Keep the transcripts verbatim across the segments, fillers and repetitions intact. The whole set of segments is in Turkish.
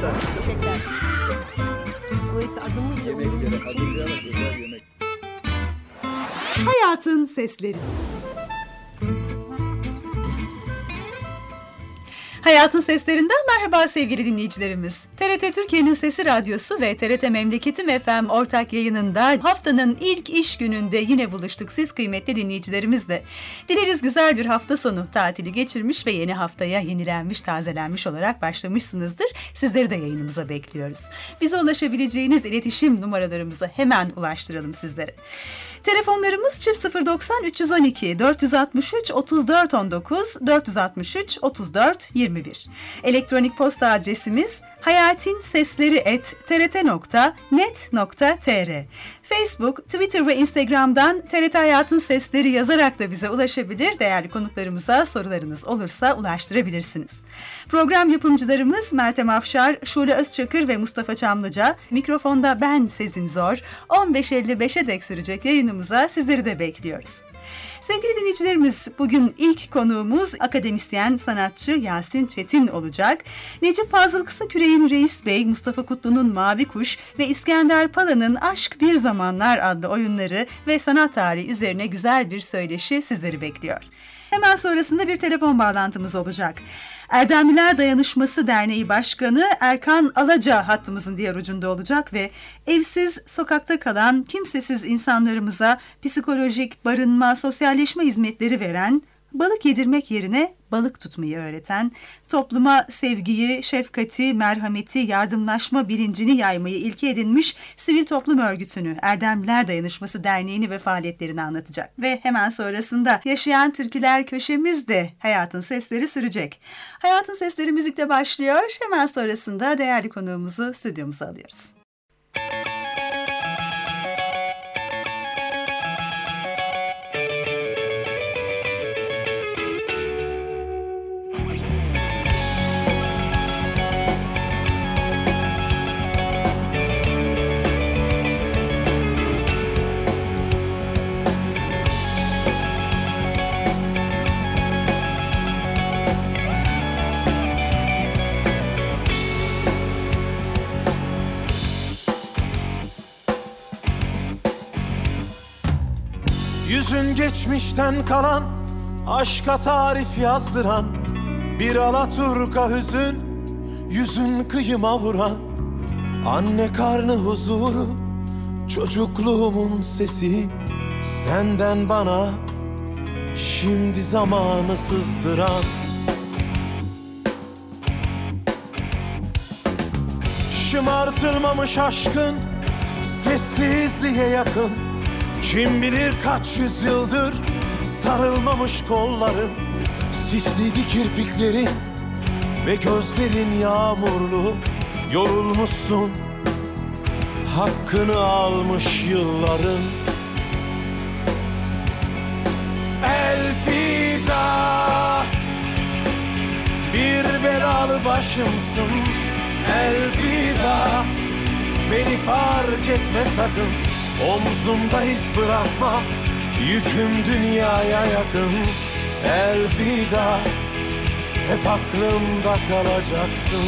tane. Teşekkürler. Dolayısıyla adımız ve Yemekleri umduğumuz için hazırlayarak özel yemek. Hayatın Sesleri. Hayatın Seslerinden merhaba sevgili dinleyicilerimiz. T R T Türkiye'nin Sesi Radyosu ve T R T Memleketim F M ortak yayınında haftanın ilk iş gününde yine buluştuk siz kıymetli dinleyicilerimizle. Dileriz güzel bir hafta sonu tatili geçirmiş ve yeni haftaya yenilenmiş, tazelenmiş olarak başlamışsınızdır. Sizleri de yayınımıza bekliyoruz. Bize ulaşabileceğiniz iletişim numaralarımızı hemen ulaştıralım sizlere. Telefonlarımız çift sıfır doksan üç yüz on iki dört yüz altmış üç otuz dört on dokuz dört yüz altmış üç otuz dört yirmi bir. Elektronik posta adresimiz hayatinsesleri et t r t nokta net nokta t r. Facebook, Twitter ve Instagram'dan T R T Hayatın Sesleri yazarak da bize ulaşabilir. Değerli konuklarımıza sorularınız olursa ulaştırabilirsiniz. Program yapımcılarımız Meltem Afşar, Şule Özçakır ve Mustafa Çamlıca. Mikrofonda ben Sezin Zor. on beş elli beşe dek sürecek yayınımıza sizleri de bekliyoruz. Sevgili dinleyicilerimiz, bugün ilk konuğumuz akademisyen, sanatçı Yasin Çetin olacak. Necip Fazıl Kısaküre'nin Reis Bey, Mustafa Kutlu'nun Mavi Kuş ve İskender Pala'nın Aşk Bir Zamanlar adlı oyunları ve sanat tarihi üzerine güzel bir söyleşi sizleri bekliyor. Hemen sonrasında bir telefon bağlantımız olacak. Erdemliler Dayanışması Derneği Başkanı Erkan Alaca hattımızın diğer ucunda olacak ve evsiz, sokakta kalan, kimsesiz insanlarımıza psikolojik, barınma, sosyalleşme hizmetleri veren, balık yedirmek yerine balık tutmayı öğreten, topluma sevgiyi, şefkati, merhameti, yardımlaşma bilincini yaymayı ilke edinmiş sivil toplum örgütünü, Erdemliler Dayanışması Derneği'ni ve faaliyetlerini anlatacak. Ve hemen sonrasında Yaşayan Türküler köşemiz de Hayatın Sesleri sürecek. Hayatın Sesleri müzikle başlıyor. Hemen sonrasında değerli konuğumuzu stüdyomuza alıyoruz. Yüzün geçmişten kalan, aşka tarif yazdıran, bir alaturka hüzün, yüzün kıyıma vuran. Anne karnı huzuru, çocukluğumun sesi, senden bana şimdi zamanı sızdıran. Şımartılmamış aşkın, sessizliğe yakın. Kim bilir kaç yüzyıldır sarılmamış kolların, sisliydi kirpiklerin ve gözlerin yağmurlu. Yorulmuşsun, hakkını almış yılların. Elfida, bir belalı başımsın. Elfida, beni fark etme sakın. Omzumda iz bırakma, yüküm dünyaya yakın. Elvida, hep aklımda kalacaksın.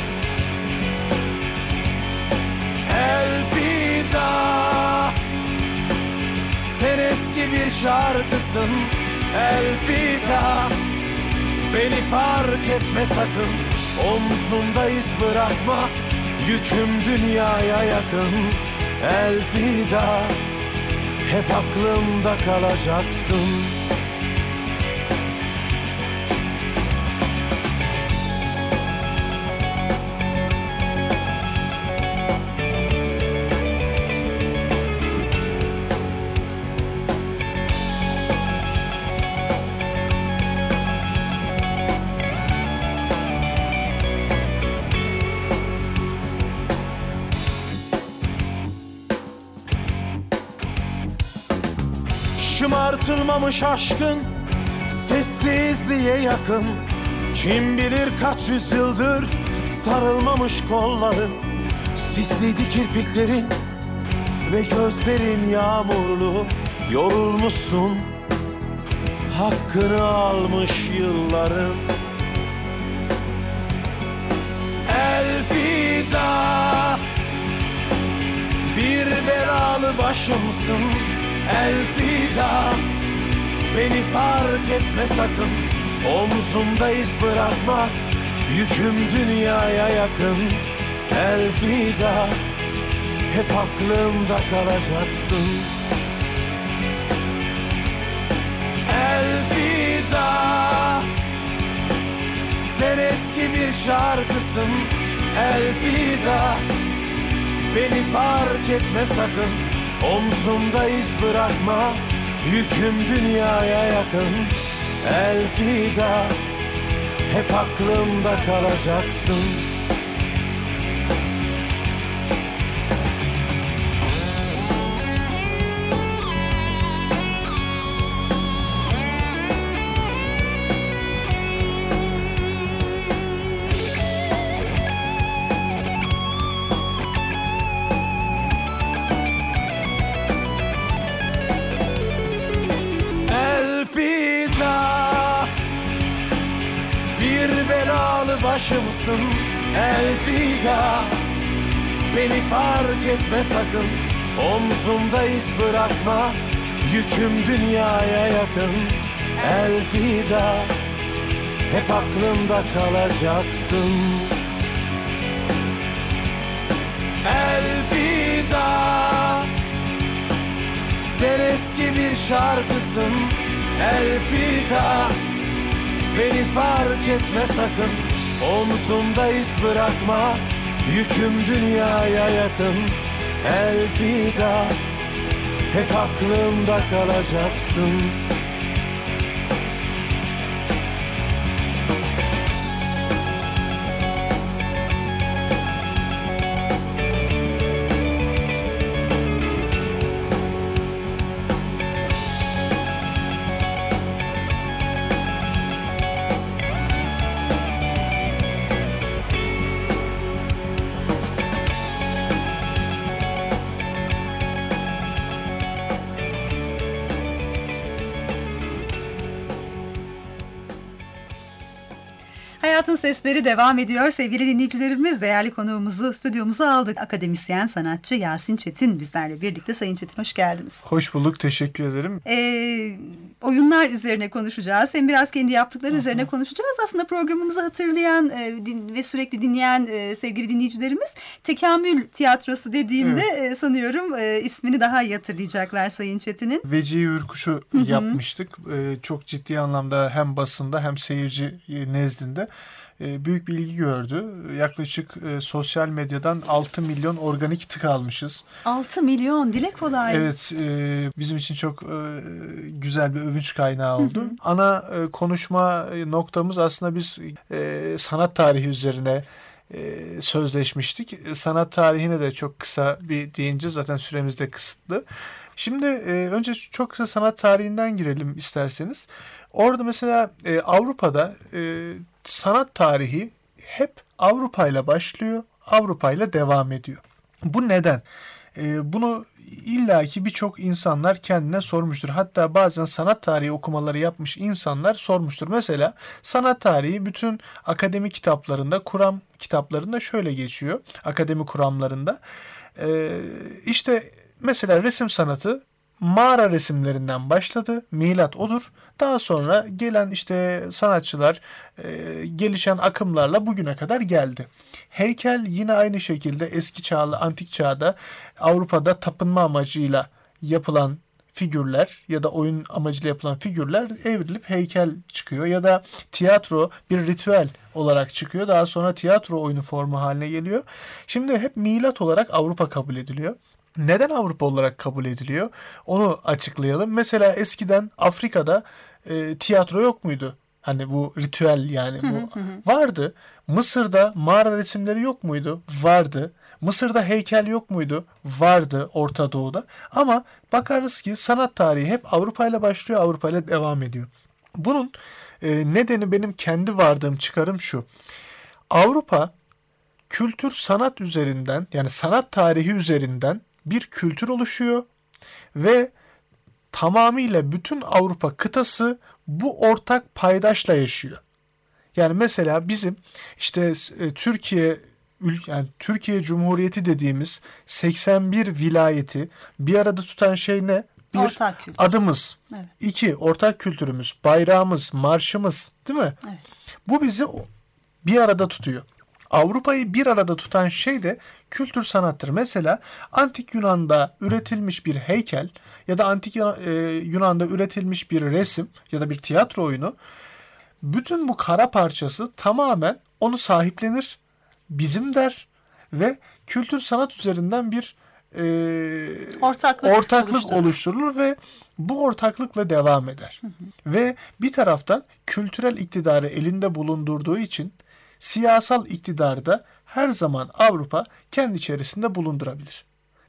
Elvida, sen eski bir şarkısın. Elvida, beni fark etme sakın. Omzumda iz bırakma, yüküm dünyaya yakın. Elvida, hep aklımda kalacaksın. Şımartılmamış aşkın, sessizliğe yakın. Kim bilir kaç yüzyıldır sarılmamış kolların, sisliydi kirpiklerin ve gözlerin yağmurlu. Yorulmuşsun, hakkını almış yılların. Elfi Bir belalı başımsın elfida. Beni fark etme sakın, omzumda iz bırakma. Yüküm dünyaya yakın elfida. Hep aklımda kalacaksın elfida. Sen eski bir şarkısın elfida. Beni fark etme sakın, omzumda iz bırakma. Yüküm dünyaya yakın elfida. Hep aklımda kalacaksın. Başımsın elfida. Beni fark etme sakın, omzumda iz bırakma. Yüküm dünyaya yakın elfida. Hep aklımda kalacaksın elfida. Sen eski bir şarkısın elfida. Beni fark etme sakın, omzumda iz bırakma. Yüküm dünyaya yakın elfida. Hep aklımda kalacaksın. Hayatın Sesleri devam ediyor. Sevgili dinleyicilerimiz, değerli konuğumuzu stüdyomuza aldık. Akademisyen, sanatçı Yasin Çetin bizlerle birlikte. Sayın Çetin, hoş geldiniz. Hoş bulduk, teşekkür ederim. Ee, oyunlar üzerine konuşacağız. Hem biraz kendi yaptıkları Aha. üzerine konuşacağız. Aslında programımızı hatırlayan e, din, ve sürekli dinleyen e, sevgili dinleyicilerimiz Tekamül Tiyatrosu dediğimde evet. e, sanıyorum e, ismini daha iyi hatırlayacaklar Sayın Çetin'in. Vecihi Ürkuş'u Hı-hı. yapmıştık. E, çok ciddi anlamda hem basında hem seyirci nezdinde büyük bir ilgi gördü. Yaklaşık e, sosyal medyadan altı milyon organik tık almışız. altı milyon, dile kolay. Evet, e, bizim için çok e, güzel bir övünç kaynağı oldu. Hı hı. Ana e, konuşma noktamız aslında biz e, sanat tarihi üzerine e, sözleşmiştik. Sanat tarihine de çok kısa bir deyince zaten süremiz de kısıtlı. Şimdi e, önce çok kısa sanat tarihinden girelim isterseniz. Orada mesela e, Avrupa'da e, sanat tarihi hep Avrupa ile başlıyor, Avrupa ile devam ediyor. Bu neden? E, bunu illaki birçok insanlar kendine sormuştur. Hatta bazen sanat tarihi okumaları yapmış insanlar sormuştur. Mesela sanat tarihi bütün akademi kitaplarında, kuram kitaplarında şöyle geçiyor. Akademi kuramlarında. E, işte mesela resim sanatı mağara resimlerinden başladı. Milat odur. Daha sonra gelen işte sanatçılar e, gelişen akımlarla bugüne kadar geldi. Heykel yine aynı şekilde eski çağlı, antik çağda Avrupa'da tapınma amacıyla yapılan figürler ya da oyun amacıyla yapılan figürler evrilip heykel çıkıyor. Ya da tiyatro bir ritüel olarak çıkıyor. Daha sonra tiyatro oyunu formu haline geliyor. Şimdi hep milat olarak Avrupa kabul ediliyor. Neden Avrupa olarak kabul ediliyor? Onu açıklayalım. Mesela eskiden Afrika'da e, tiyatro yok muydu? Hani bu ritüel yani bu vardı. Mısır'da mağara resimleri yok muydu? Vardı. Mısır'da heykel yok muydu? Vardı Orta Doğu'da. Ama bakarız ki sanat tarihi hep Avrupa ile başlıyor, Avrupa ile devam ediyor. Bunun e, nedeni benim kendi vardığım çıkarım şu. Avrupa kültür sanat üzerinden, yani sanat tarihi üzerinden bir kültür oluşuyor ve tamamıyla bütün Avrupa kıtası bu ortak paydaşla yaşıyor. Yani mesela bizim işte e, Türkiye ül- yani Türkiye Cumhuriyeti dediğimiz seksen bir vilayeti bir arada tutan şey ne? Bir, ortak kültür. adımız. Evet. İki, ortak kültürümüz, bayrağımız, marşımız, değil mi? Evet. Bu bizi bir arada tutuyor. Avrupa'yı bir arada tutan şey de kültür sanattır. Mesela Antik Yunan'da üretilmiş bir heykel ya da Antik Yunan'da üretilmiş bir resim ya da bir tiyatro oyunu, bütün bu kara parçası tamamen onu sahiplenir, bizim der ve kültür sanat üzerinden bir e, ortaklık, ortaklık oluşturur. oluşturulur ve bu ortaklıkla devam eder. Hı hı. Ve bir taraftan kültürel iktidarı elinde bulundurduğu için siyasal iktidarı da her zaman Avrupa kendi içerisinde bulundurabilir.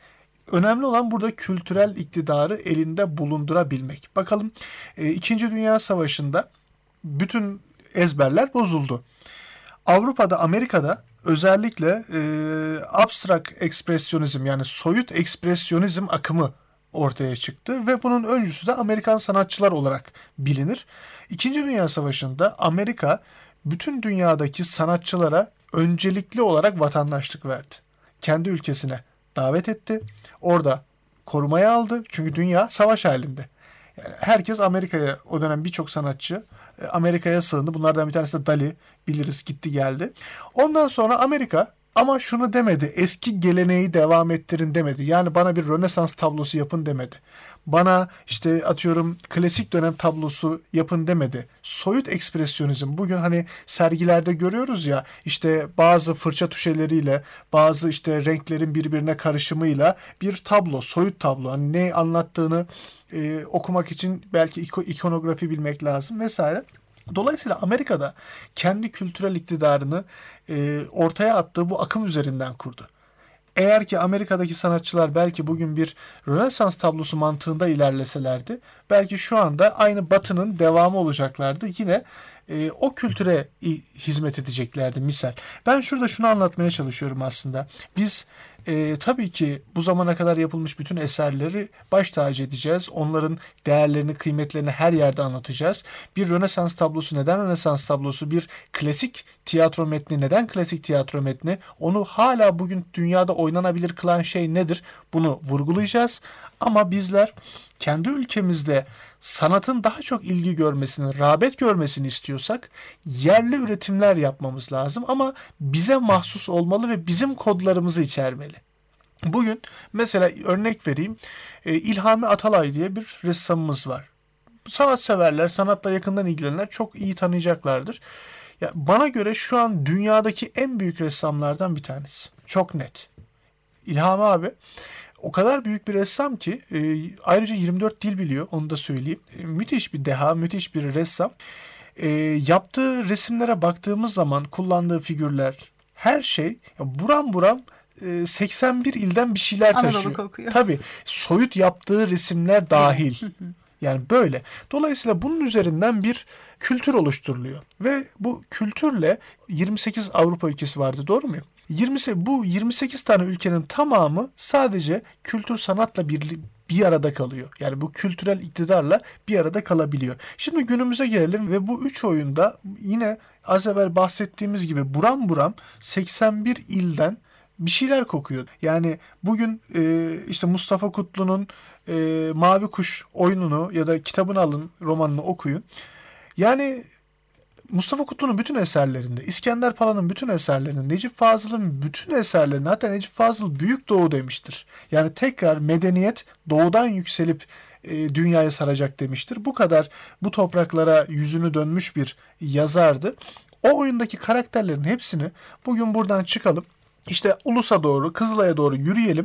Önemli olan burada kültürel iktidarı elinde bulundurabilmek. Bakalım İkinci Dünya Savaşı'nda bütün ezberler bozuldu. Avrupa'da, Amerika'da özellikle e, abstrak ekspresyonizm yani soyut ekspresyonizm akımı ortaya çıktı ve bunun öncüsü de Amerikan sanatçılar olarak bilinir. İkinci Dünya Savaşı'nda Amerika bütün dünyadaki sanatçılara öncelikli olarak vatandaşlık verdi. Kendi ülkesine davet etti. Orada korumaya aldı. Çünkü dünya savaş halinde. Yani herkes Amerika'ya, o dönem birçok sanatçı Amerika'ya sığındı. Bunlardan bir tanesi de Dali. Biliriz, gitti geldi. Ondan sonra Amerika ama şunu demedi. Eski geleneği devam ettirin demedi. Yani bana bir Rönesans tablosu yapın demedi. Bana işte atıyorum klasik dönem tablosu yapın demedi. Soyut ekspresyonizm. Bugün hani sergilerde görüyoruz ya, işte bazı fırça tuşeleriyle, bazı işte renklerin birbirine karışımıyla bir tablo, soyut tablo. Hani ne anlattığını e, okumak için belki iko, ikonografi bilmek lazım vesaire. Dolayısıyla Amerika'da kendi kültürel iktidarını e, ortaya attığı bu akım üzerinden kurdu. Eğer ki Amerika'daki sanatçılar belki bugün bir Rönesans tablosu mantığında ilerleselerdi, belki şu anda aynı Batı'nın devamı olacaklardı. Yine e, o kültüre hizmet edeceklerdi misal. Ben şurada şunu anlatmaya çalışıyorum aslında. Biz e, tabii ki bu zamana kadar yapılmış bütün eserleri baş tacı edeceğiz. Onların değerlerini, kıymetlerini her yerde anlatacağız. Bir Rönesans tablosu neden Rönesans tablosu? Bir klasik tiyatro metni neden klasik tiyatro metni? Onu hala bugün dünyada oynanabilir kılan şey nedir? Bunu vurgulayacağız. Ama bizler kendi ülkemizde sanatın daha çok ilgi görmesini, rağbet görmesini istiyorsak yerli üretimler yapmamız lazım ama bize mahsus olmalı ve bizim kodlarımızı içermeli. Bugün mesela örnek vereyim, İlhami Atalay diye bir ressamımız var. Sanatseverler, sanatla yakından ilgilenenler çok iyi tanıyacaklardır. Ya bana göre şu an dünyadaki en büyük ressamlardan bir tanesi. Çok net. İlhami abi o kadar büyük bir ressam ki e, ayrıca yirmi dört dil biliyor, onu da söyleyeyim. E, müthiş bir deha, müthiş bir ressam. E, yaptığı resimlere baktığımız zaman kullandığı figürler, her şey buram buram e, seksen bir ilden bir şeyler taşıyor. Anadolu kokuyor. Tabii soyut yaptığı resimler dahil. Yani böyle. Dolayısıyla bunun üzerinden bir kültür oluşturuluyor. Ve bu kültürle yirmi sekiz Avrupa ülkesi vardı, doğru muyum? yirmi bu yirmi sekiz tane ülkenin tamamı sadece kültür sanatla bir, bir arada kalıyor. Yani bu kültürel iktidarla bir arada kalabiliyor. Şimdi günümüze gelelim ve bu üç oyunda yine az evvel bahsettiğimiz gibi buram buram seksen bir ilden bir şeyler kokuyor. Yani bugün e, işte Mustafa Kutlu'nun e, Mavi Kuş oyununu ya da kitabını alın, romanını okuyun. Yani Mustafa Kutlu'nun bütün eserlerinde, İskender Pala'nın bütün eserlerinde, Necip Fazıl'ın bütün eserlerinde, hatta Necip Fazıl Büyük Doğu demiştir. Yani tekrar medeniyet doğudan yükselip e, dünyaya saracak demiştir. Bu kadar bu topraklara yüzünü dönmüş bir yazardı. O oyundaki karakterlerin hepsini bugün buradan çıkalım. İşte Ulus'a doğru, Kızılay'a doğru yürüyelim.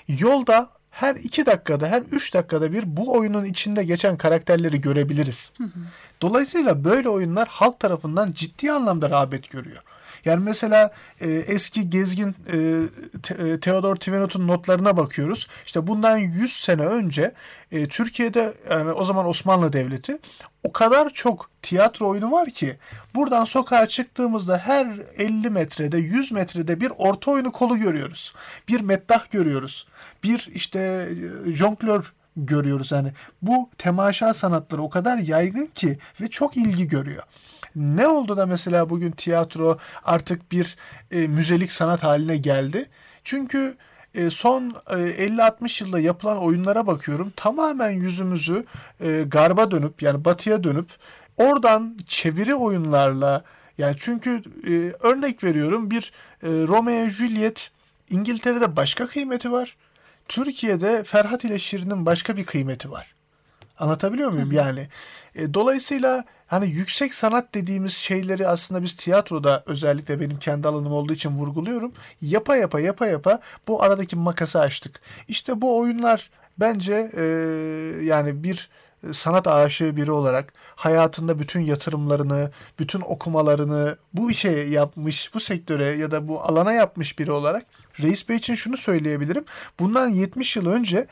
Yolda her iki dakikada, her üç dakikada bir bu oyunun içinde geçen karakterleri görebiliriz. Hı hı. Dolayısıyla böyle oyunlar halk tarafından ciddi anlamda rağbet görüyor. Yani mesela e, eski gezgin e, te, Theodor Tvenot'un notlarına bakıyoruz. İşte bundan yüz sene önce e, Türkiye'de, yani o zaman Osmanlı Devleti, o kadar çok tiyatro oyunu var ki buradan sokağa çıktığımızda her elli metrede, yüz metrede bir orta oyunu kolu görüyoruz. Bir meddah görüyoruz. Bir işte jonglör görüyoruz. Yani bu temaşa sanatları o kadar yaygın ki ve çok ilgi görüyor. Ne oldu da mesela bugün tiyatro artık bir e, müzelik sanat haline geldi? Çünkü e, son e, elli altmış yılda yapılan oyunlara bakıyorum. Tamamen yüzümüzü e, garba dönüp yani batıya dönüp oradan çeviri oyunlarla, yani çünkü e, örnek veriyorum, bir e, Romeo Juliet İngiltere'de başka kıymeti var. Türkiye'de Ferhat ile Şirin'in başka bir kıymeti var. Anlatabiliyor muyum? Yani e, dolayısıyla hani yüksek sanat dediğimiz şeyleri aslında biz tiyatroda, özellikle benim kendi alanım olduğu için vurguluyorum. Yapa yapa yapa yapa bu aradaki makası açtık. İşte bu oyunlar bence e, yani bir sanat aşığı biri olarak hayatında bütün yatırımlarını, bütün okumalarını bu işe yapmış, bu sektöre ya da bu alana yapmış biri olarak Reis Bey için şunu söyleyebilirim. Bundan yetmiş yıl önce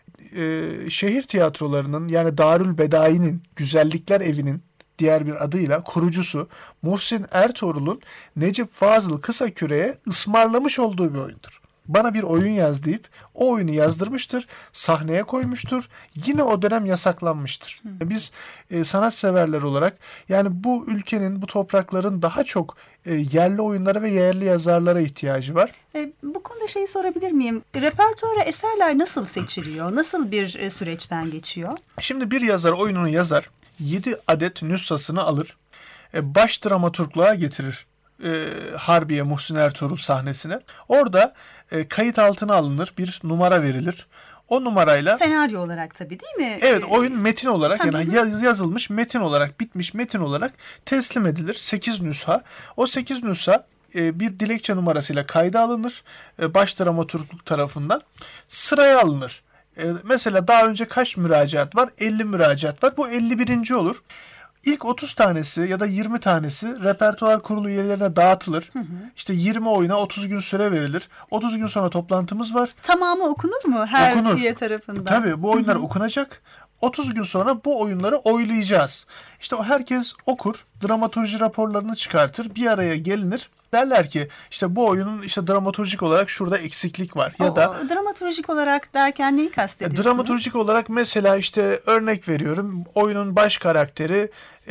e, şehir tiyatrolarının, yani Darül Bedai'nin, Güzellikler Evi'nin diğer bir adıyla kurucusu Muhsin Ertuğrul'un Necip Fazıl Kısaküre'ye ısmarlamış olduğu bir oyundur. Bana bir oyun yaz deyip o oyunu yazdırmıştır, sahneye koymuştur. Yine o dönem yasaklanmıştır. Hı. Biz e, sanatseverler olarak, yani bu ülkenin, bu toprakların daha çok e, yerli oyunlara ve yerli yazarlara ihtiyacı var. E, bu konuda şeyi sorabilir miyim? Repertuara eserler nasıl seçiliyor? Nasıl bir e, süreçten geçiyor? Şimdi bir yazar oyununu yazar, yedi adet nüshasını alır, e, baş dramaturgluğa getirir. E, Harbiye Muhsin Ertuğrul sahnesine. Orada e, kayıt altına alınır, bir numara verilir. O numarayla senaryo olarak tabii, değil mi? Evet, oyun metin olarak, yani yaz, yazılmış metin olarak, bitmiş metin olarak teslim edilir. sekiz nüsha. O sekiz nüsha e, bir dilekçe numarasıyla kayda alınır. E, baş dramaturgluk tarafından sıraya alınır. E, mesela daha önce kaç müracaat var? elli müracaat var. Bu elli birinci olur. İlk otuz tanesi ya da yirmi tanesi repertuar kurulu üyelerine dağıtılır. Hı hı. İşte yirmi oyuna otuz gün süre verilir. otuz gün sonra toplantımız var. Tamamı okunur mu her okunur. üye tarafından? Tabii bu oyunlar hı hı. okunacak. otuz gün sonra bu oyunları oylayacağız. İşte o herkes okur, dramaturji raporlarını çıkartır, bir araya gelinir. Derler ki işte bu oyunun işte dramaturjik olarak şurada eksiklik var. Ya o, da o, dramaturjik olarak derken neyi kastediyorsunuz? Dramaturjik olarak mesela işte örnek veriyorum, oyunun baş karakteri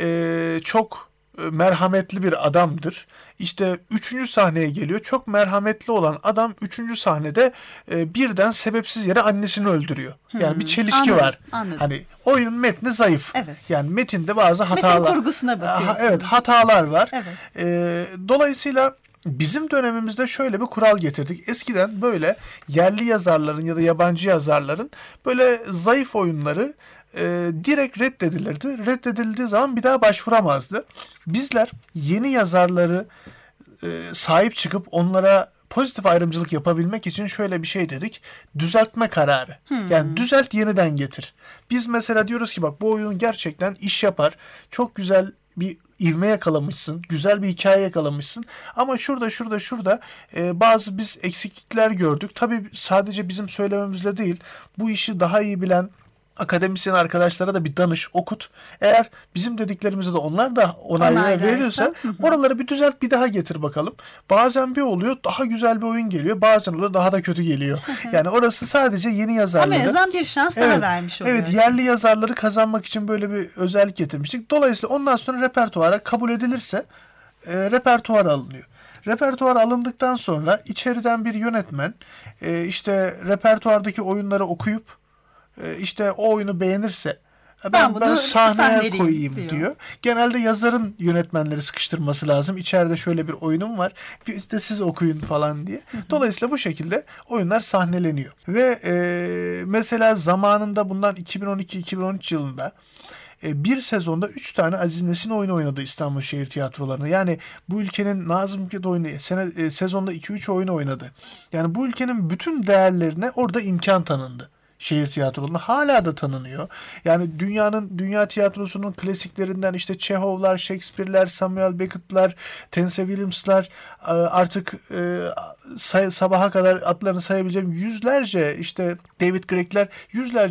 e, çok merhametli bir adamdır. İşte üçüncü sahneye geliyor. Çok merhametli olan adam üçüncü sahnede e, birden sebepsiz yere annesini öldürüyor. Yani hmm, bir çelişki anladım, var. Anladım. Hani oyunun metni zayıf. Evet. Yani metinde bazı hatalar. Metin kurgusuna bakıyorsunuz. Evet, hatalar var. Evet. E, dolayısıyla bizim dönemimizde şöyle bir kural getirdik. Eskiden böyle yerli yazarların ya da yabancı yazarların böyle zayıf oyunları e, direkt reddedilirdi. Reddedildiği zaman bir daha başvuramazdı. Bizler yeni yazarları e, sahip çıkıp onlara pozitif ayrımcılık yapabilmek için şöyle bir şey dedik. Düzeltme kararı. Hmm. Yani düzelt, yeniden getir. Biz mesela diyoruz ki bak, bu oyun gerçekten iş yapar. Çok güzel bir ivme yakalamışsın. Güzel bir hikaye yakalamışsın. Ama şurada şurada şurada e, bazı biz eksiklikler gördük. Tabii sadece bizim söylememizle değil. Bu işi daha iyi bilen akademisyen arkadaşlara da bir danış, okut. Eğer bizim dediklerimizi de onlar da onaylar veriyorsa oraları bir düzelt, bir daha getir bakalım. Bazen bir oluyor, daha güzel bir oyun geliyor. Bazen oluyor, daha da kötü geliyor. Yani orası sadece yeni yazarları. Ama en azından bir şans evet, daha vermiş oluyoruz. Evet, yerli yazarları kazanmak için böyle bir özellik getirmiştik. Dolayısıyla ondan sonra repertuara kabul edilirse e, repertuara alınıyor. Repertuar alındıktan sonra içeriden bir yönetmen e, işte repertuardaki oyunları okuyup İşte o oyunu beğenirse ben, ben bunu ben sahneye koyayım diyor. diyor. Genelde yazarın yönetmenleri sıkıştırması lazım. İçeride şöyle bir oyunum var, bir de siz okuyun falan diye. Hı hı. Dolayısıyla bu şekilde oyunlar sahneleniyor. Ve e, mesela zamanında bundan iki bin on iki iki bin on üç yılında e, bir sezonda üç tane Aziz Nesin oyunu oynadı İstanbul Şehir Tiyatroları'nda. Yani bu ülkenin Nazım Hikmet oyunu sene, e, sezonda iki üç oyunu oynadı. Yani bu ülkenin bütün değerlerine orada imkan tanındı. Şehir tiyatrolarında hala da tanınıyor. Yani dünyanın dünya tiyatrosunun klasiklerinden işte Çehovlar, Shakespeare'ler, Samuel Beckett'lar, Tennessee Williams'lar, artık say, sabaha kadar adlarını sayabileceğim yüzlerce, işte David Greg'ler, yüzlerce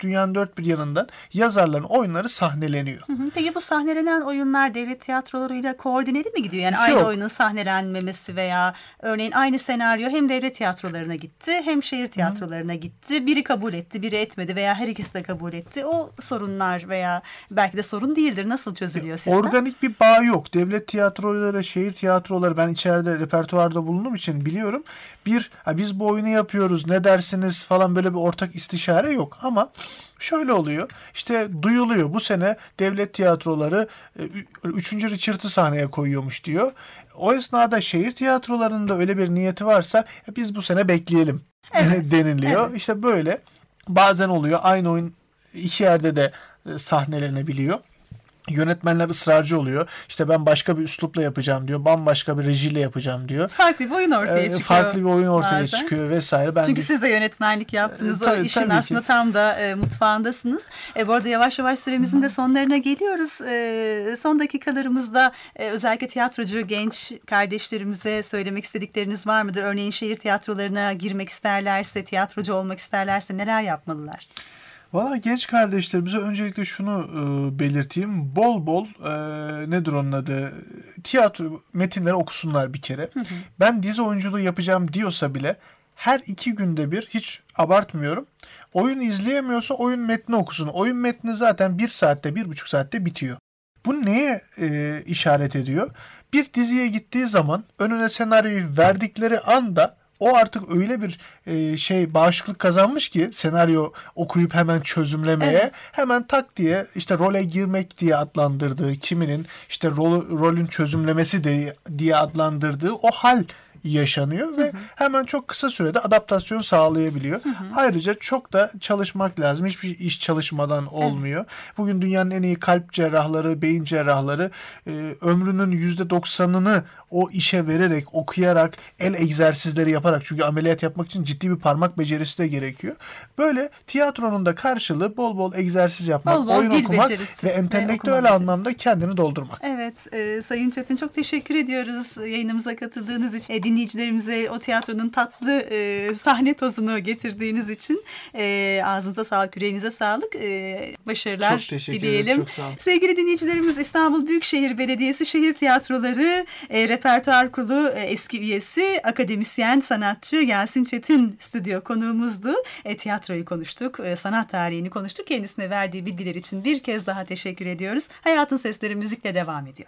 dünyanın dört bir yanından yazarların oyunları sahneleniyor. Hı hı. Peki bu sahnelenen oyunlar devlet tiyatrolarıyla koordineli mi gidiyor? Yani aynı Yok. oyunun sahnelenmemesi veya örneğin aynı senaryo hem devlet tiyatrolarına gitti hem şehir tiyatrolarına gitti. Biri kabul etti, biri etmedi veya her ikisi de kabul etti. O sorunlar veya belki de sorun değildir. Nasıl çözülüyor sistem? Organik bir bağ yok. Devlet tiyatroları, şehir tiyatroları, ben içeride repertuarda bulunduğum için biliyorum. Bir, biz bu oyunu yapıyoruz, ne dersiniz falan, böyle bir ortak istişare yok. Ama şöyle oluyor, işte duyuluyor, bu sene devlet tiyatroları üçüncü Richard'ı sahneye koyuyormuş diyor. O esnada şehir tiyatrolarında öyle bir niyeti varsa biz bu sene bekleyelim evet. deniliyor. Evet. İşte böyle bazen oluyor, aynı oyun iki yerde de sahnelenebiliyor. Yönetmenler ısrarcı oluyor. İşte ben başka bir üslupla yapacağım diyor. Bambaşka bir rejiyle yapacağım diyor. Farklı bir oyun ortaya ee, çıkıyor. Farklı bir oyun ortaya bazen. çıkıyor vesaire. Ben Çünkü de... siz de yönetmenlik yaptınız. Tabii, o işin aslında ki. tam da e, mutfağındasınız. E, bu arada yavaş yavaş süremizin de sonlarına geliyoruz. E, son dakikalarımızda e, özellikle tiyatrocu genç kardeşlerimize söylemek istedikleriniz var mıdır? Örneğin şehir tiyatrolarına girmek isterlerse, tiyatrocu olmak isterlerse neler yapmalılar? Valla genç kardeşlerimize öncelikle şunu e, belirteyim. Bol bol e, nedir onun adı? Tiyatro metinleri okusunlar bir kere. Hı hı. Ben dizi oyunculuğu yapacağım diyorsa bile her iki günde bir, hiç abartmıyorum, oyun izleyemiyorsa oyun metni okusun. Oyun metni zaten bir saatte, bir buçuk saatte bitiyor. Bu neye e, işaret ediyor? Bir diziye gittiği zaman önüne senaryoyu verdikleri anda o artık öyle bir e, şey bağışıklık kazanmış ki senaryo okuyup hemen çözümlemeye, evet. hemen tak diye işte role girmek diye adlandırdığı, kiminin işte rol, rolün çözümlemesi de, diye adlandırdığı o hal yaşanıyor hı hı. ve hemen çok kısa sürede adaptasyon sağlayabiliyor. Hı hı. Ayrıca çok da çalışmak lazım. Hiçbir iş çalışmadan olmuyor. Evet. Bugün dünyanın en iyi kalp cerrahları, beyin cerrahları e, ömrünün yüzde doksanını o işe vererek, okuyarak, el egzersizleri yaparak, çünkü ameliyat yapmak için ciddi bir parmak becerisi de gerekiyor. Böyle tiyatronun da karşılığı bol bol egzersiz yapmak, bol bol oyun okumak ve entelektüel ve anlamda kendini doldurmak. Evet, e, Sayın Çetin, çok teşekkür ediyoruz yayınımıza katıldığınız için. E, dinleyicilerimize o tiyatronun tatlı e, sahne tozunu getirdiğiniz için e, ağzınıza sağlık, yüreğinize sağlık. E, başarılar çok teşekkür dileyelim. Ederim, çok sağ olun. Sevgili dinleyicilerimiz, İstanbul Büyükşehir Belediyesi Şehir Tiyatroları e, Repertuar Kurulu e, eski üyesi, akademisyen, sanatçı Yasin Çetin stüdyo konuğumuzdu. E, tiyatroyu konuştuk, e, sanat tarihini konuştuk. Kendisine verdiği bilgiler için bir kez daha teşekkür ediyoruz. Hayatın Sesleri müzikle devam ediyor.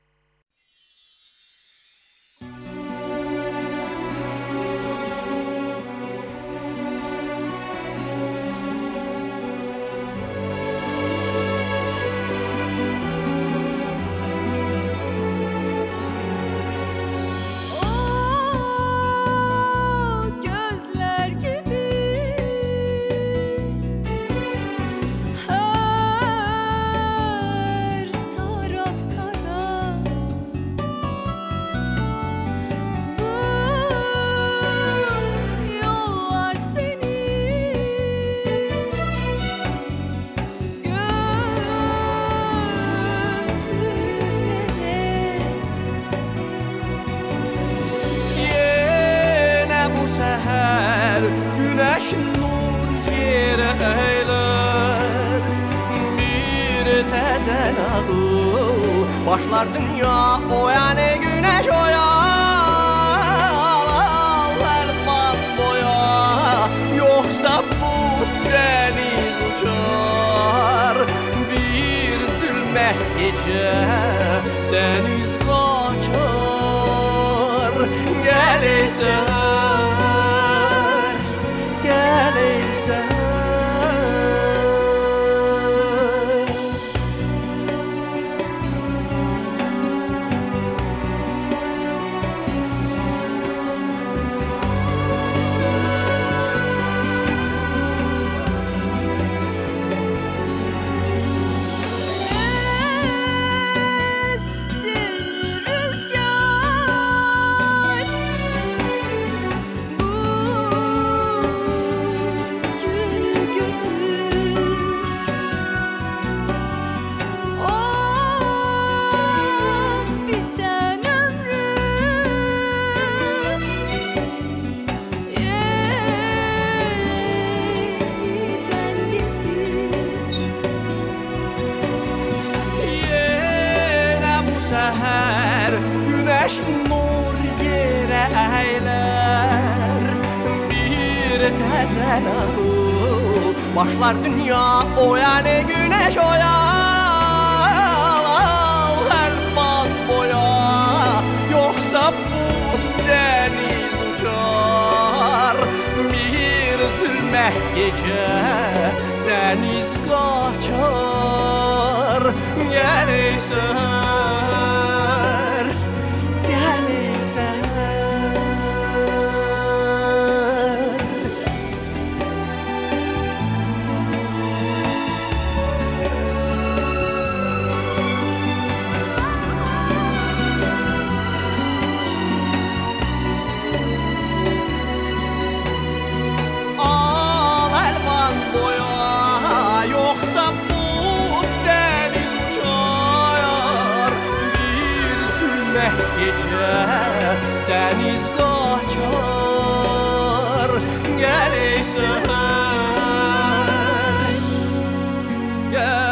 Başlar dünya o yani güneş oya, alırman boya, yoksa bu deniz uçar. Bir zulmet gece deniz kaçar. Geleysen, geleysen. seher güneş nur yere eyler. Bir tezel başlar dünya oyane güneş oyal. Elvan boya yoksa bu deniz uçar. Bir zulmet gece deniz kaçar. Gel Eyser, gel Eyser. Al elvan boya yoksa bu deniz uçar. Bir zulmet gece deniz kaçar. Gel Eyser, gel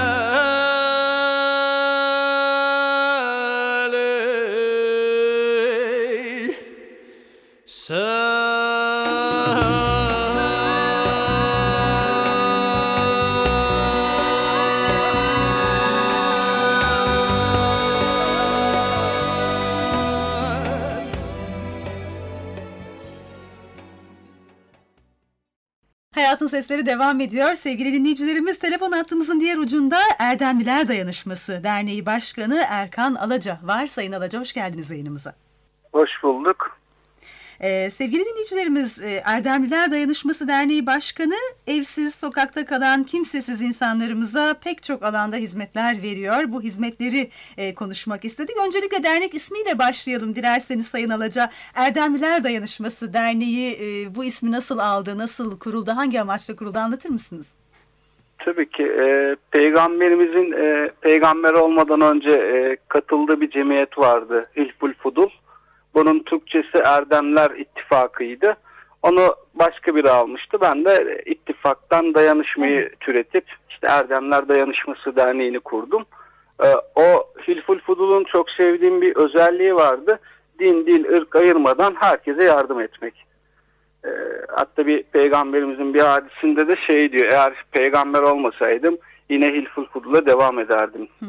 Hayatın Sesleri devam ediyor. Sevgili dinleyicilerimiz, telefon hattımızın diğer ucunda Erdemliler Dayanışması Derneği Başkanı Erkan Alaca var. Sayın Alaca, hoş geldiniz yayınımıza. Hoş bulduk. Ee, sevgili dinleyicilerimiz, Erdemliler Dayanışması Derneği Başkanı evsiz, sokakta kalan kimsesiz insanlarımıza pek çok alanda hizmetler veriyor. Bu hizmetleri e, konuşmak istedik. Öncelikle dernek ismiyle başlayalım dilerseniz Sayın Alaca. Erdemliler Dayanışması Derneği e, bu ismi nasıl aldı, nasıl kuruldu, hangi amaçla kuruldu anlatır mısınız? Tabii ki e, Peygamberimizin e, peygamber olmadan önce e, katıldığı bir cemiyet vardı. Hilful Fudul. Bunun Türkçesi Erdemler İttifakı'ydı. Onu başka biri almıştı. Ben de ittifaktan dayanışmayı evet. türetip işte Erdemler Dayanışması Derneği'ni kurdum. Ee, o Hilful Fudul'un çok sevdiğim bir özelliği vardı. Din, dil, ırk ayırmadan herkese yardım etmek. Ee, hatta bir peygamberimizin bir hadisinde de şey diyor. Eğer peygamber olmasaydım yine Hilful Fudul'a devam ederdim. Hmm.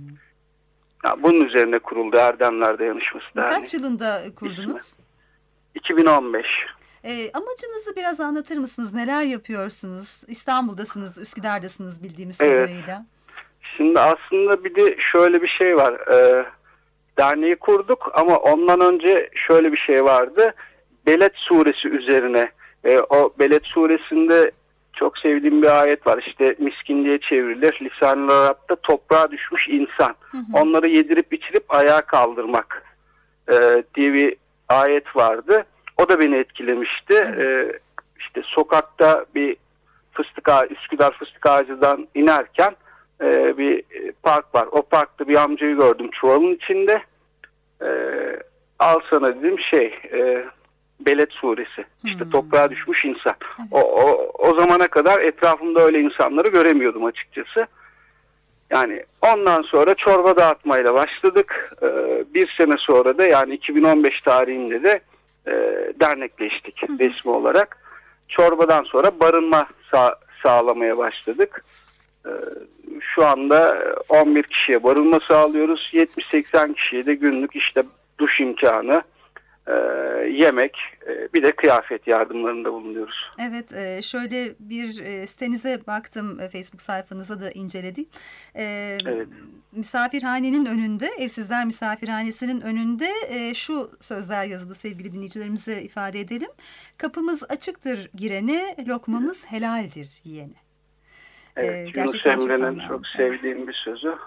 Ya bunun üzerine kuruldu Erdemler Dayanışması Derneği. Kaç yılında kurdunuz? İsmi. iki bin on beş. E, amacınızı biraz anlatır mısınız? Neler yapıyorsunuz? İstanbul'dasınız, Üsküdar'dasınız bildiğimiz evet. kadarıyla. Şimdi aslında bir de şöyle bir şey var. Ee, derneği kurduk ama ondan önce şöyle bir şey vardı. Beled suresi üzerine. Ee, o Beled suresinde çok sevdiğim bir ayet var. İşte miskin diye çevrilir. Lisan-ı Arap'ta toprağa düşmüş insan. Hı hı. Onları yedirip içirip ayağa kaldırmak e, diye bir ayet vardı. O da beni etkilemişti. Evet. E, işte sokakta bir fıstık ağacı, Üsküdar fıstık ağacından inerken e, bir park var. O parkta bir amcayı gördüm çuvalın içinde. E, al sana dedim şey... E, Beled suresi. İşte hmm. toprağa düşmüş insan. Evet. O, o, o zamana kadar etrafımda öyle insanları göremiyordum açıkçası. Yani ondan sonra çorba dağıtmayla başladık. Ee, bir sene sonra da yani iki bin on beş tarihinde de e, dernekleştik hmm. resmi olarak. Çorbadan sonra barınma sağ, sağlamaya başladık. Ee, şu anda on bir kişiye barınma sağlıyoruz. yetmiş seksen kişiye de günlük işte duş imkanı, Ee, yemek, e, bir de kıyafet yardımlarında bulunuyoruz. Evet, e, şöyle bir e, sitenize baktım, e, Facebook sayfanıza da inceledik. E, evet. Misafirhanenin önünde, Evsizler Misafirhanesi'nin önünde e, şu sözler yazılı, sevgili dinleyicilerimize ifade edelim. Kapımız açıktır girene, lokmamız helaldir yiyene. Evet, e, Yunus Emre'nin çok, çok sevdiğim evet. bir sözü.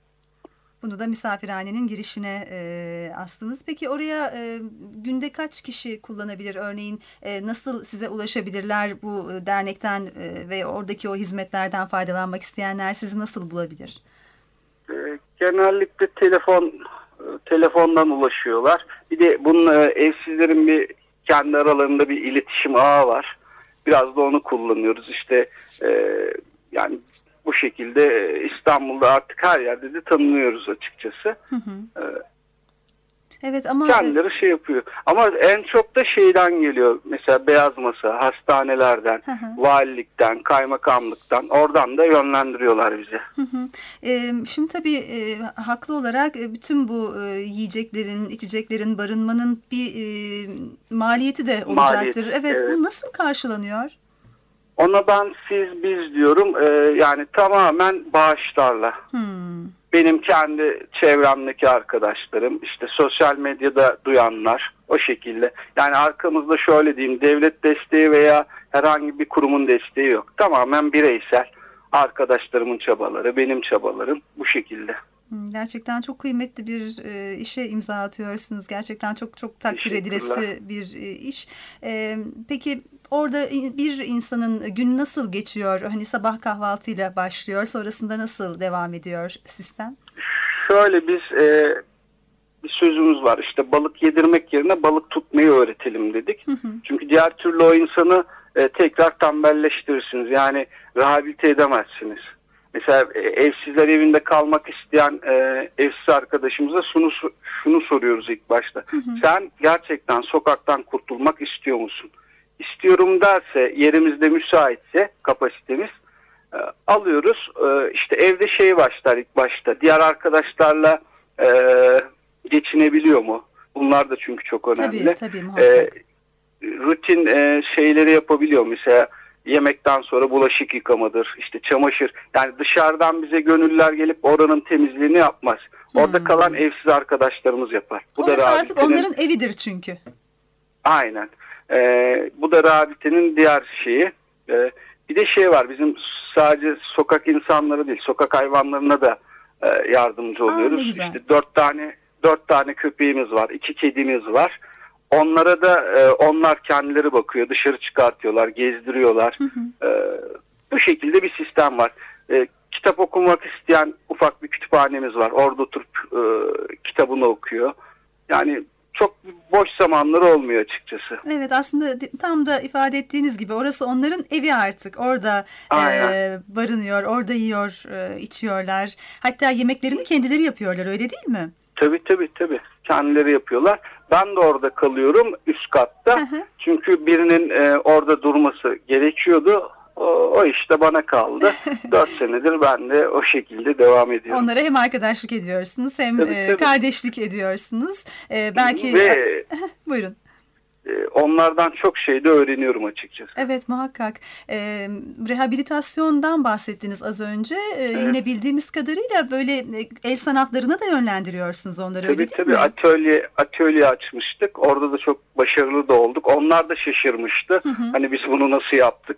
Bunu da misafirhanenin girişine e, astınız. Peki oraya e, günde kaç kişi kullanabilir? Örneğin e, nasıl size ulaşabilirler bu e, dernekten e, ve oradaki o hizmetlerden faydalanmak isteyenler sizi nasıl bulabilir? E, genellikle telefon e, telefondan ulaşıyorlar. Bir de bunun e, evsizlerin bir kendi aralarında bir iletişim ağı var. Biraz da onu kullanıyoruz. İşte e, yani bu şekilde İstanbul'da artık her yerde de tanınıyoruz açıkçası. Hı hı. Evet ama Kendileri şey yapıyor. Ama en çok da şeyden geliyor. Mesela Beyaz Masa, hastanelerden, Hı hı. valilikten, kaymakamlıktan, oradan da yönlendiriyorlar bizi. Hı hı. E, şimdi tabii e, haklı olarak e, bütün bu e, yiyeceklerin, içeceklerin, barınmanın bir e, maliyeti de olacaktır. Maliyet, evet, evet. bu nasıl karşılanıyor? Ona ben siz biz diyorum. Ee, yani tamamen bağışlarla. Hmm. Benim kendi çevremdeki arkadaşlarım, işte sosyal medyada duyanlar, o şekilde. Yani arkamızda şöyle diyeyim, devlet desteği veya herhangi bir kurumun desteği yok. Tamamen bireysel arkadaşlarımın çabaları, benim çabalarım bu şekilde. Gerçekten çok kıymetli bir e, işe imza atıyorsunuz. Gerçekten çok çok takdir edilesi bir e, iş. E, peki orada bir insanın günü nasıl geçiyor? Hani sabah kahvaltıyla başlıyor, sonrasında nasıl devam ediyor sistem? Şöyle biz e, bir sözümüz var, işte balık yedirmek yerine balık tutmayı öğretelim dedik. Hı hı. Çünkü diğer türlü o insanı e, tekrar tembelleştirirsiniz. Yani rehabilite edemezsiniz. Mesela e, evsizler evinde kalmak isteyen e, evsiz arkadaşımıza şunu, şunu soruyoruz ilk başta. Hı hı. Sen gerçekten sokaktan kurtulmak istiyor musun? İstiyorum derse, yerimizde müsaitse kapasitemiz, e, alıyoruz. E, işte evde şey başlar ilk başta. Diğer arkadaşlarla e, geçinebiliyor mu? Bunlar da çünkü çok önemli. Tabii, tabii, muhakkak. E, rutin e, şeyleri yapabiliyor. Mesela yemekten sonra bulaşık yıkamadır, işte çamaşır. Yani dışarıdan bize gönüllüler gelip oranın temizliğini yapmaz. Orada hmm. kalan evsiz arkadaşlarımız yapar. Bu Orası da artık onların evidir çünkü. Aynen. Ee, bu da rehabilitenin diğer şeyi. Ee, bir de şey var, bizim sadece sokak insanları değil, sokak hayvanlarına da e, yardımcı oluyoruz. Aa, işte dört tane dört tane köpeğimiz var, iki kedimiz var. Onlara da e, onlar kendileri bakıyor, dışarı çıkartıyorlar, gezdiriyorlar. Hı hı. E, bu şekilde bir sistem var. E, kitap okumak isteyen ufak bir kütüphanemiz var. Orada oturup e, kitabını okuyor. Yani çok boş zamanları olmuyor açıkçası. Evet, aslında tam da ifade ettiğiniz gibi orası onların evi artık. Orada e, barınıyor, orada yiyor, e, içiyorlar. Hatta yemeklerini kendileri yapıyorlar, öyle değil mi? Tabii tabii tabii. Kendileri yapıyorlar. Ben de orada kalıyorum üst katta. Hı hı. Çünkü birinin e, orada durması gerekiyordu. O, o işte bana kaldı. Dört senedir ben de o şekilde devam ediyorum. Onlara hem arkadaşlık ediyorsunuz hem tabii, e, tabii. kardeşlik ediyorsunuz. E, belki Ve, buyurun. E, onlardan çok şey de öğreniyorum açıkçası. Evet, muhakkak. E, rehabilitasyondan bahsettiniz az önce. E, evet. Yine bildiğimiz kadarıyla böyle el sanatlarına da yönlendiriyorsunuz onları, tabii, öyle değil tabii. mi? Atölye, atölye açmıştık. Orada da çok başarılı da olduk. Onlar da şaşırmıştı. Hı hı. Hani biz bunu nasıl yaptık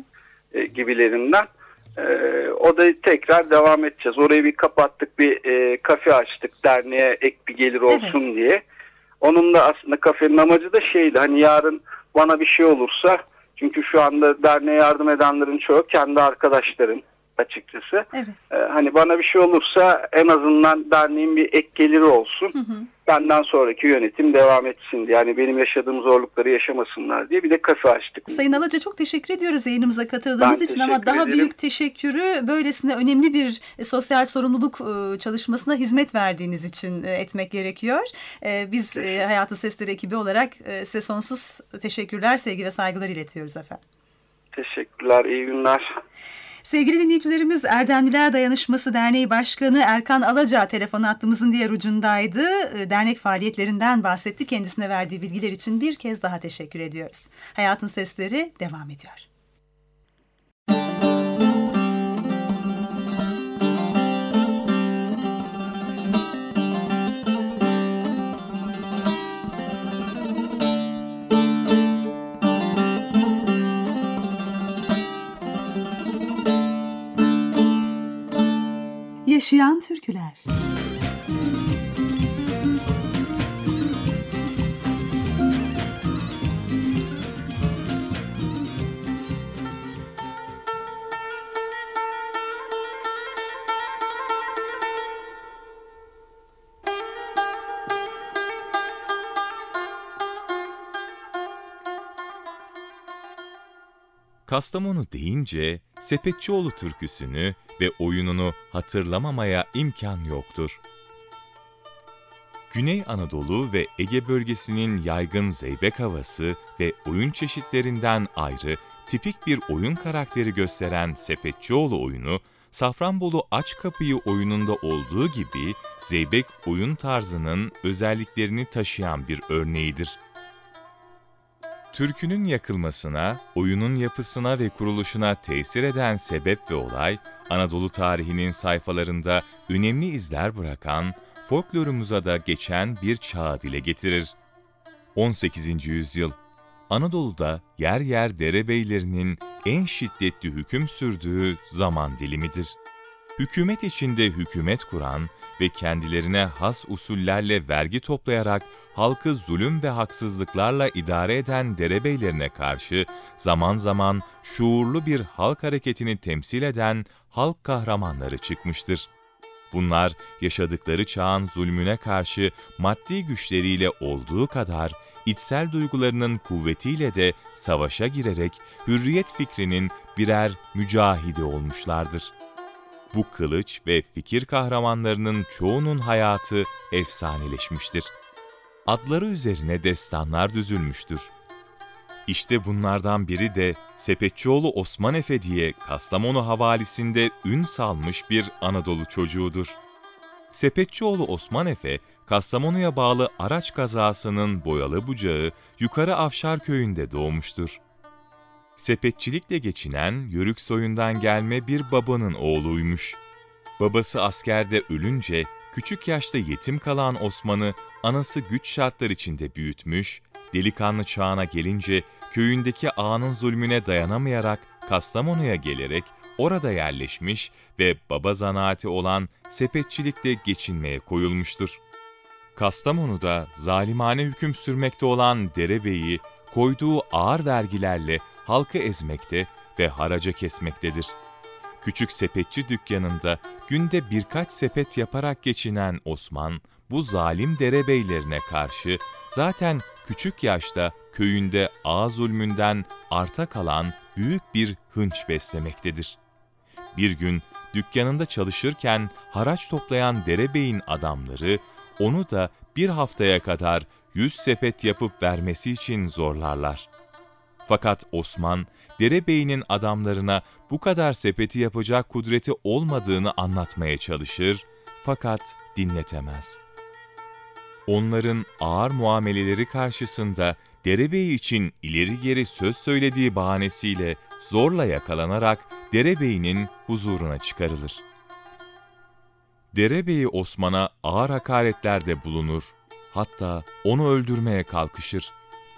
e, gibilerinden. E, o da tekrar devam edeceğiz. Orayı bir kapattık, bir e, kafe açtık derneğe ek bir gelir olsun evet. diye. Onun da aslında kafenin amacı da şeydi, hani yarın bana bir şey olursa, çünkü şu anda derneğe yardım edenlerin çoğu kendi arkadaşlarım açıkçası. Evet. Ee, hani bana bir şey olursa en azından derneğin bir ek geliri olsun. Hı hı. Benden sonraki yönetim devam etsin diye. Yani benim yaşadığım zorlukları yaşamasınlar diye bir de kafe açtık. Sayın Alaca, çok teşekkür ediyoruz yayınımıza katıldığınız ben için ama daha ederim. Büyük teşekkürü böylesine önemli bir e, sosyal sorumluluk e, çalışmasına hizmet verdiğiniz için e, etmek gerekiyor. E, biz e, Hayatın Sesleri ekibi olarak e, size sonsuz teşekkürler, sevgi ve saygılar iletiyoruz efendim. Teşekkürler, iyi günler. Sevgili dinleyicilerimiz, Erdemliler Dayanışması Derneği Başkanı Erkan Alaca telefon hattımızın diğer ucundaydı. Dernek faaliyetlerinden bahsetti. Kendisine verdiği bilgiler için bir kez daha teşekkür ediyoruz. Hayatın Sesleri devam ediyor. Yaşayan türküler. Kastamonu deyince Sepetçioğlu türküsünü ve oyununu hatırlamamaya imkan yoktur. Güney Anadolu ve Ege bölgesinin yaygın zeybek havası ve oyun çeşitlerinden ayrı tipik bir oyun karakteri gösteren Sepetçioğlu oyunu, Safranbolu Aç Kapıyı oyununda olduğu gibi zeybek oyun tarzının özelliklerini taşıyan bir örneğidir. Türkünün yakılmasına, oyunun yapısına ve kuruluşuna tesir eden sebep ve olay, Anadolu tarihinin sayfalarında önemli izler bırakan, folklorumuza da geçen bir çağı dile getirir. on sekizinci yüzyıl, Anadolu'da yer yer derebeylerinin en şiddetli hüküm sürdüğü zaman dilimidir. Hükümet içinde hükümet kuran ve kendilerine has usullerle vergi toplayarak halkı zulüm ve haksızlıklarla idare eden derebeylerine karşı zaman zaman şuurlu bir halk hareketini temsil eden halk kahramanları çıkmıştır. Bunlar yaşadıkları çağın zulmüne karşı maddi güçleriyle olduğu kadar içsel duygularının kuvvetiyle de savaşa girerek hürriyet fikrinin birer mücahidi olmuşlardır. Bu kılıç ve fikir kahramanlarının çoğunun hayatı efsaneleşmiştir. Adları üzerine destanlar düzülmüştür. İşte bunlardan biri de Sepetçioğlu Osman Efe diye Kastamonu havalisinde ün salmış bir Anadolu çocuğudur. Sepetçioğlu Osman Efe, Kastamonu'ya bağlı Araç kazasının boyalı bucağı Yukarı Afşar köyünde doğmuştur. Sepetçilikle geçinen Yörük soyundan gelme bir babanın oğluymuş. Babası askerde ölünce küçük yaşta yetim kalan Osman'ı anası güç şartlar içinde büyütmüş, delikanlı çağına gelince köyündeki ağanın zulmüne dayanamayarak Kastamonu'ya gelerek orada yerleşmiş ve baba zanaati olan sepetçilikle geçinmeye koyulmuştur. Kastamonu'da zalimane hüküm sürmekte olan derebeyi koyduğu ağır vergilerle halkı ezmekte ve haraca kesmektedir. Küçük sepetçi dükkanında günde birkaç sepet yaparak geçinen Osman, bu zalim derebeylerine karşı zaten küçük yaşta köyünde ağa zulmünden arta kalan büyük bir hınç beslemektedir. Bir gün dükkanında çalışırken haraç toplayan derebeyin adamları onu da bir haftaya kadar yüz sepet yapıp vermesi için zorlarlar. Fakat Osman, derebeyinin adamlarına bu kadar sepeti yapacak kudreti olmadığını anlatmaya çalışır, fakat dinletemez. Onların ağır muameleleri karşısında derebeyi için ileri geri söz söylediği bahanesiyle zorla yakalanarak derebeyinin huzuruna çıkarılır. Derebeyi Osman'a ağır hakaretlerde bulunur, hatta onu öldürmeye kalkışır.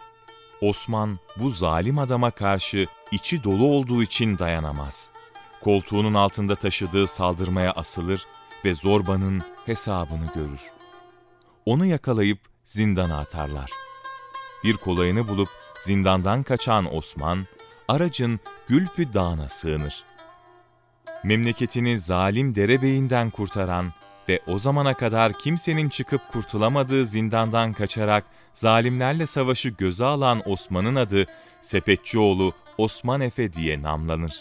Osman bu zalim adama karşı içi dolu olduğu için dayanamaz. Koltuğunun altında taşıdığı saldırmaya asılır ve zorbanın hesabını görür. Onu yakalayıp zindana atarlar. Bir kolayını bulup zindandan kaçan Osman, Aracın Gülpü Dağı'na sığınır. Memleketini zalim derebeyinden kurtaran ve o zamana kadar kimsenin çıkıp kurtulamadığı zindandan kaçarak zalimlerle savaşı göze alan Osman'ın adı Sepetçioğlu Osman Efe diye namlanır.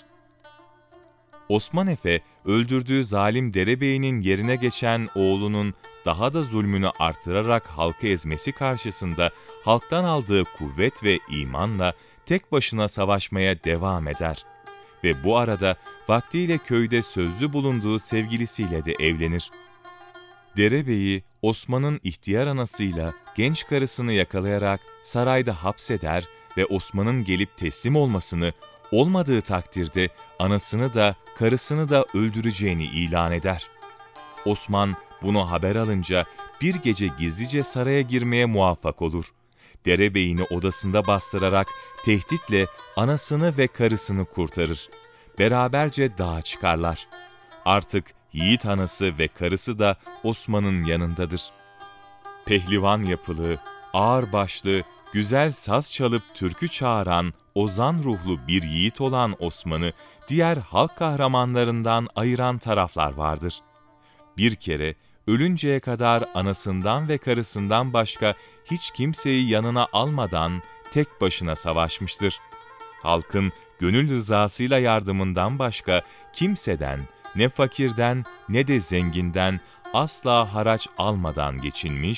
Osman Efe, öldürdüğü zalim derebeyinin yerine geçen oğlunun daha da zulmünü artırarak halkı ezmesi karşısında halktan aldığı kuvvet ve imanla tek başına savaşmaya devam eder. Ve bu arada vaktiyle köyde sözlü bulunduğu sevgilisiyle de evlenir. Derebeyi, Osman'ın ihtiyar anasıyla genç karısını yakalayarak sarayda hapseder ve Osman'ın gelip teslim olmasını, olmadığı takdirde anasını da karısını da öldüreceğini ilan eder. Osman bunu haber alınca bir gece gizlice saraya girmeye muvaffak olur. Derebeyini odasında bastırarak tehditle anasını ve karısını kurtarır. Beraberce dağa çıkarlar. Artık yiğit anası ve karısı da Osman'ın yanındadır. Pehlivan yapılı, ağır başlı, güzel saz çalıp türkü çağıran, ozan ruhlu bir yiğit olan Osman'ı diğer halk kahramanlarından ayıran taraflar vardır. Bir kere ölünceye kadar anasından ve karısından başka hiç kimseyi yanına almadan tek başına savaşmıştır. Halkın gönül rızasıyla yardımından başka kimseden, ne fakirden ne de zenginden asla haraç almadan geçinmiş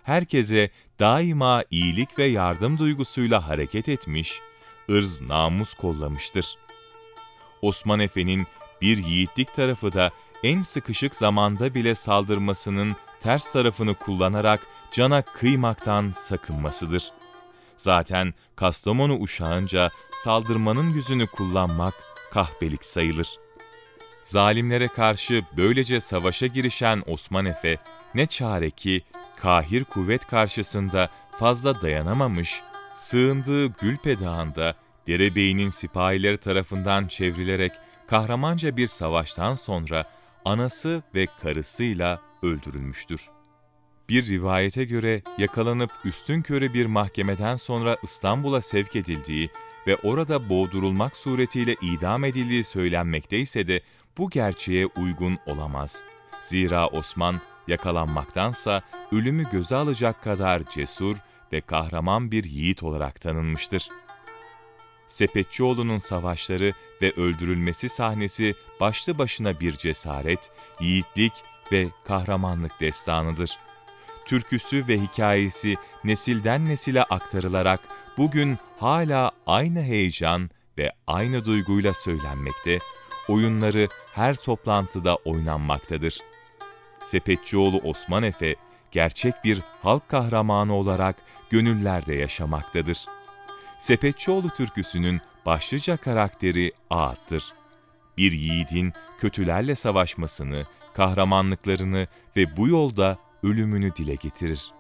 herkese daima iyilik ve yardım duygusuyla hareket etmiş, ırz namus kollamıştır. Osman Efe'nin bir yiğitlik tarafı da en sıkışık zamanda bile saldırmasının ters tarafını kullanarak cana kıymaktan sakınmasıdır. Zaten Kastamonu uşağınca saldırmanın yüzünü kullanmak kahpelik sayılır. Zalimlere karşı böylece savaşa girişen Osman Efe, ne çare ki kahir kuvvet karşısında fazla dayanamamış, sığındığı Gülpe Dağı'nda derebeyinin sipahileri tarafından çevrilerek kahramanca bir savaştan sonra anası ve karısıyla öldürülmüştür. Bir rivayete göre yakalanıp üstünkörü bir mahkemeden sonra İstanbul'a sevk edildiği ve orada boğdurulmak suretiyle idam edildiği söylenmekteyse de bu gerçeğe uygun olamaz. Zira Osman yakalanmaktansa ölümü göze alacak kadar cesur ve kahraman bir yiğit olarak tanınmıştır. Sepetçioğlu'nun savaşları ve öldürülmesi sahnesi başlı başına bir cesaret, yiğitlik ve kahramanlık destanıdır. Türküsü ve hikayesi nesilden nesile aktarılarak bugün hala aynı heyecan ve aynı duyguyla söylenmekte, oyunları her toplantıda oynanmaktadır. Sepetçioğlu Osman Efe, gerçek bir halk kahramanı olarak gönüllerde yaşamaktadır. Sepetçioğlu türküsünün başlıca karakteri Ağat'tır. Bir yiğidin kötülerle savaşmasını, kahramanlıklarını ve bu yolda ölümünü dile getirir.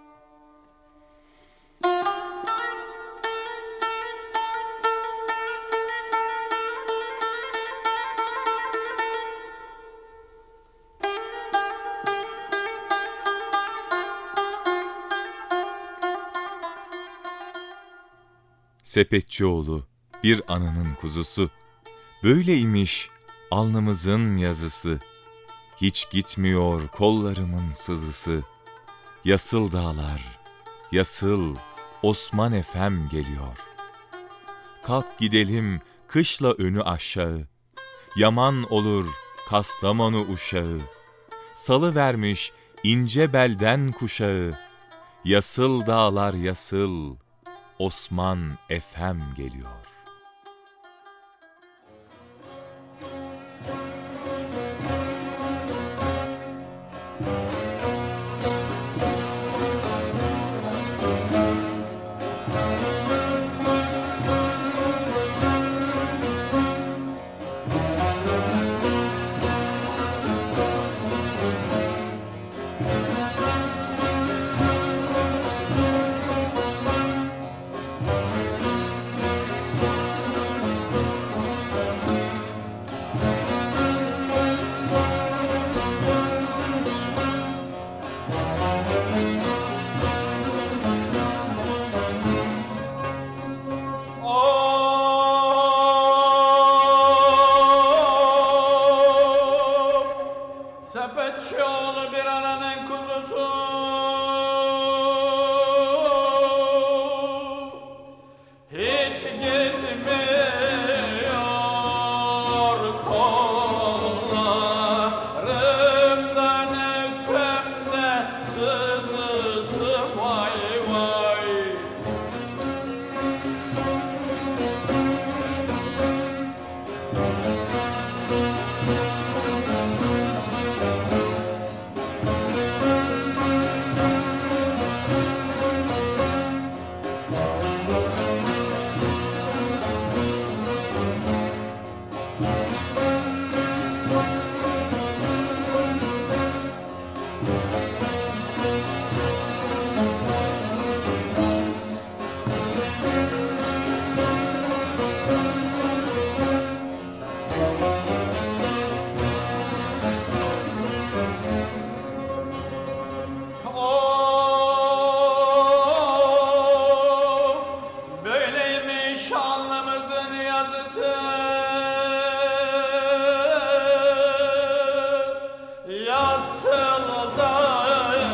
Sepetçioğlu, bir ananın kuzusu, böyleymiş alnımızın yazısı, hiç gitmiyor kollarımın sızısı, yasıl dağlar, yasıl Osman Efem geliyor. Kalk gidelim kışla önü aşağı, yaman olur Kastamonu uşağı, salı vermiş ince belden kuşağı, yasıl dağlar yasıl Osman Efem geliyor. Sepetçioğlu bir ananın kuzusu, hiç gitmiyor kollarımdan efemde sızısı vay vay. Yasıl da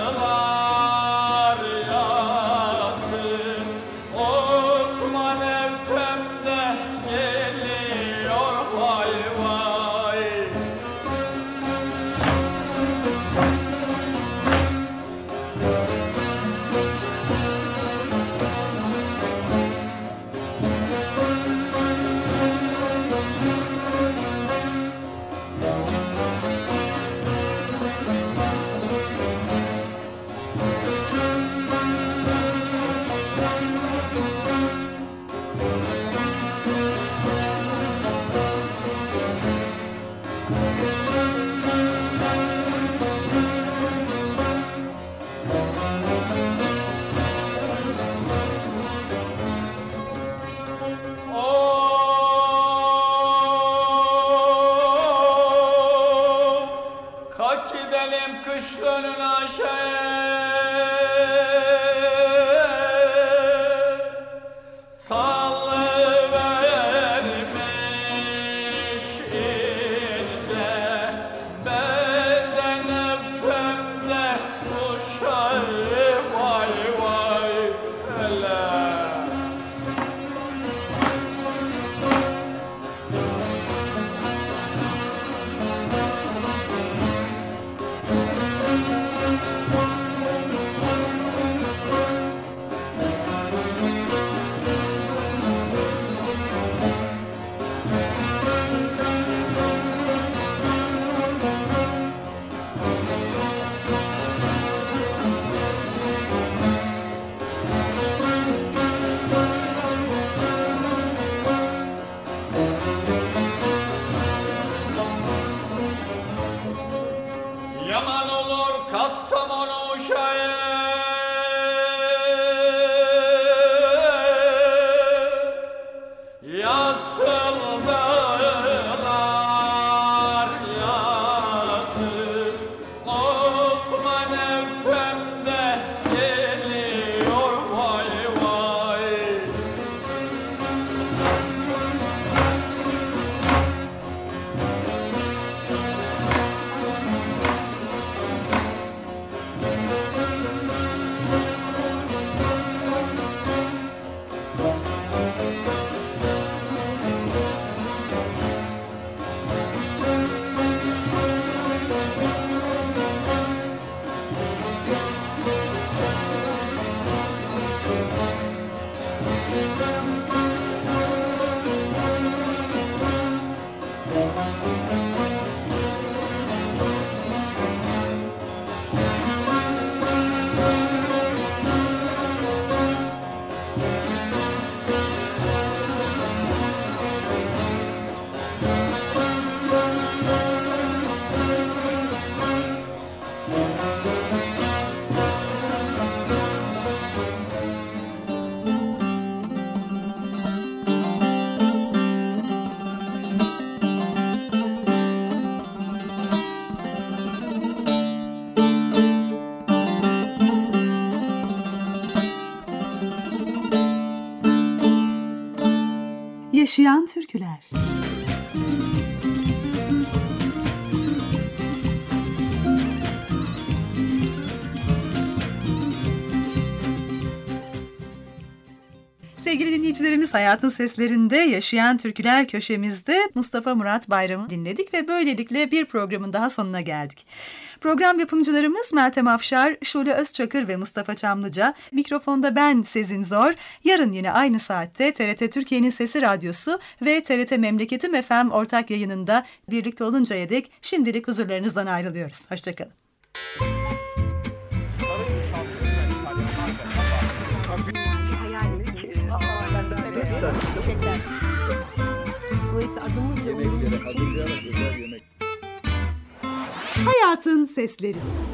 gönül aşağı sallıvermiş ince beden efemde kuşağı vay vay hele. Yaman olur Kastamonu uşağı yasıldılar yasıl Osman Efendi geliyor vay vay. Yaşayan türküler. Sevgili dinleyicilerimiz, Hayatın Seslerinde Yaşayan Türküler köşemizde Mustafa Murat Bayram'ı dinledik ve böylelikle bir programın daha sonuna geldik. Program yapımcılarımız Meltem Afşar, Şule Özçakır ve Mustafa Çamlıca. Mikrofonda ben Sezin Zor. Yarın yine aynı saatte T R T Türkiye'nin Sesi Radyosu ve T R T Memleketim F M ortak yayınında birlikte oluncaya dek şimdilik huzurlarınızdan ayrılıyoruz. Hoşçakalın. Dolayısıyla adımız bile uygun. Hayatın Sesleri.